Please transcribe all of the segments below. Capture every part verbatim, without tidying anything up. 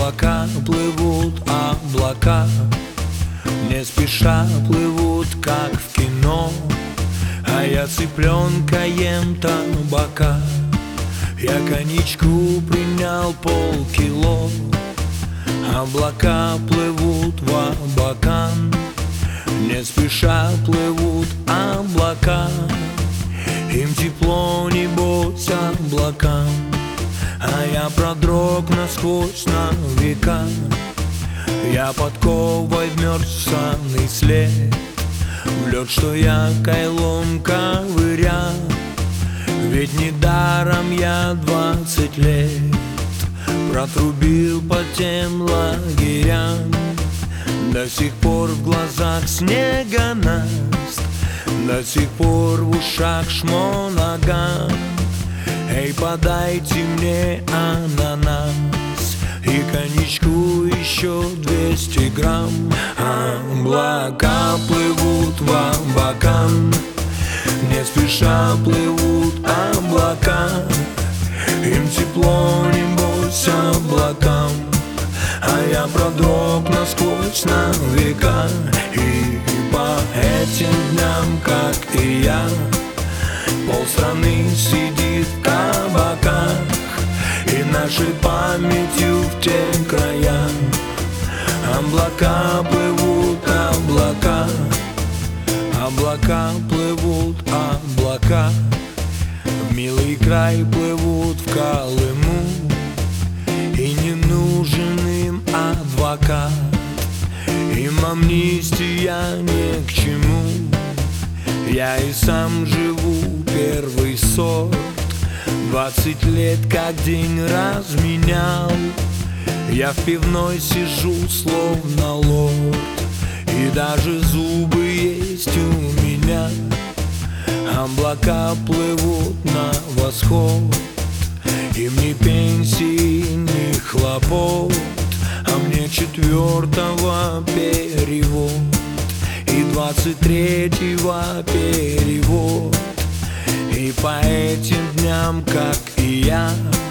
облака плывут, облака не спеша плывут, как в кино. А я цыпленка ем табака, я коньячку принял полкило. Облака плывут в Абакан, не спеша плывут облака. Им тепло, небось, облакам, а я продрог насквозь на века. Я подковой в мерзанный след, в лед, что я кайлом ковырял. Ведь недаром я двадцать лет протрубил по тем лагерям. До сих пор в глазах снегонаст, до сих пор в ушах шмонаган. Эй, подайте мне ананас и коньячку еще двести грамм. Облака плывут в Абакан, не спеша плывут облака. Им тепло, небось, облакам, а я продрог насквозь на века. И по этим дням, как и я, полстраны сидит в кабаках, и нашей памятью в те края облака плывут, облака. Облака плывут, облака в милый край плывут, в Колыму. И не нужен им адвокат, им амнистия ни к чему. Я и сам живу первый сорт, двадцать лет как день разменял. Я в пивной сижу словно лорд, и даже зубы есть у меня. Облака плывут на восход, им ни пенсии, ни хлопот, а мне четвертого перевод и двадцать третьего перевод. И по этим дням, как и я,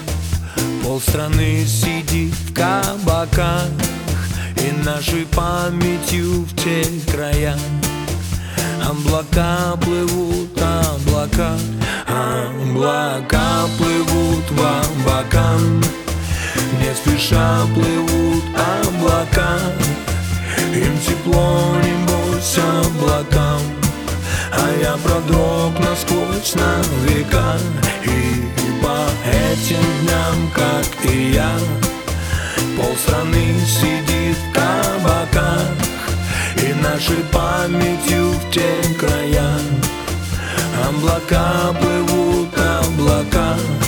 полстраны сидит в кабаках, и нашей памятью в те края облака плывут, облака. Облака плывут в Абакан, не спеша плывут облака. Им тепло, небось, облакам, а я продрог насквозь на века. И по этим дням, как и я, полстраны сидит в кабаках, и нашей памятью в те края облака плывут, облака.